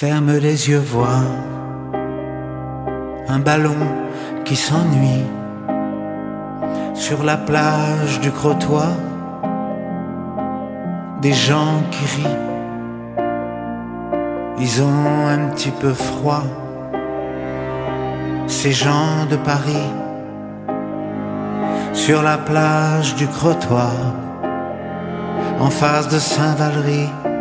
Ferme les yeux, vois un ballon qui s'ennuie sur la plage du Crotoy. Des gens qui rient, ils ont un petit peu froid. Ces gens de Paris sur la plage du Crotoy, en face de Saint-Valery.